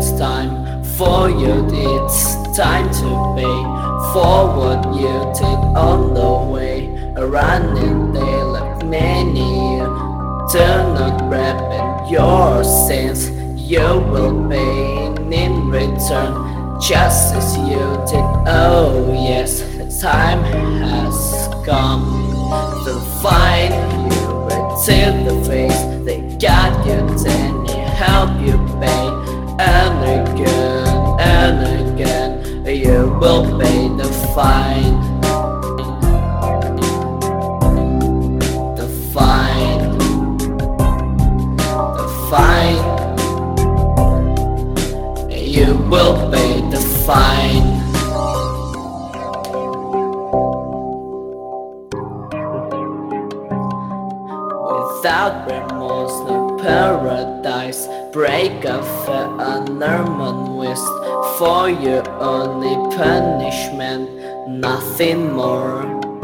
it's time for you, it's time to pay for what you did on the way. Running day like many, do not repent your sins. You will pay in return, just as you did. Oh yes, the time has come to find you right to the face. They got you, then they help you pay. And again, you will pay the fine. The fine. The fine. You will pay the fine. Without remorse, no paradise. Break off an unearned wish. For your only punishment, nothing more.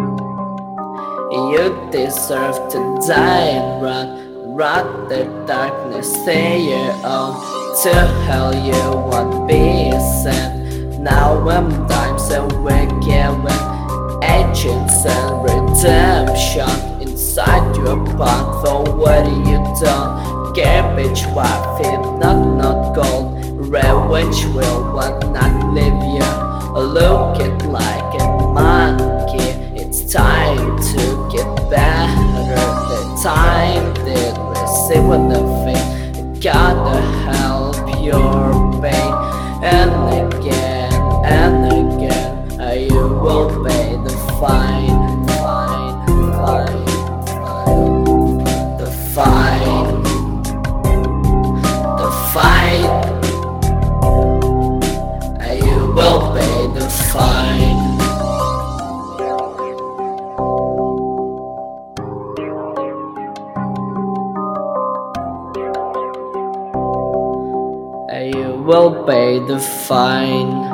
You deserve to die and rot the darkness, stay your own. To hell you won't be sent. Now when times are wicked, when agents and redemption inside your path, for what you done. Garbage wife, if not gold. Revenge will not leave you. Look it like a monkey. It's time to get better. The time did receive with the faith. Gotta help your pain. And again, you will pay the fine. The fine. The fine. You will pay the fine. You will pay the fine.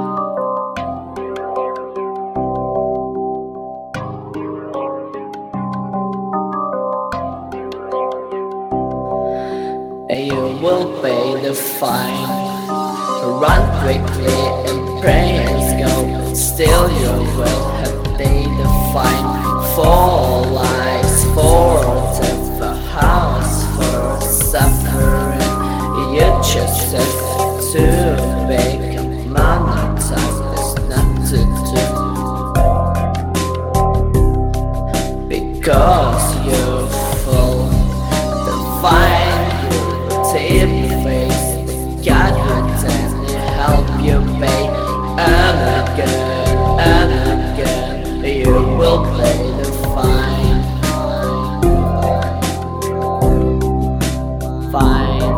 You will pay the fine. Run quickly and pray and go, but still you will have paid the fine. For lives, for death, for house, for suffering. You just have to pay. Come on, time is not to do, because you fall. The fine you will take the face. God will then help you pay. And again, you will pay the fine. Fine.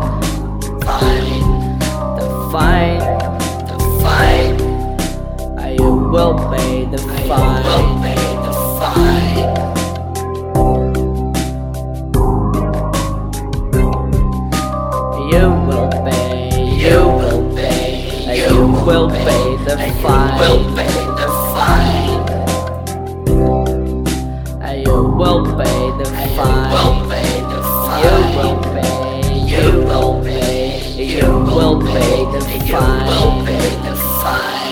The fine. The fine. You will pay the fine. You will pay the fine. You will pay. You will pay. You will pay the fine. You will pay the fine. You will pay the fine. You will pay the fine. You will pay. You will pay. You will pay the fine. You will pay the fine.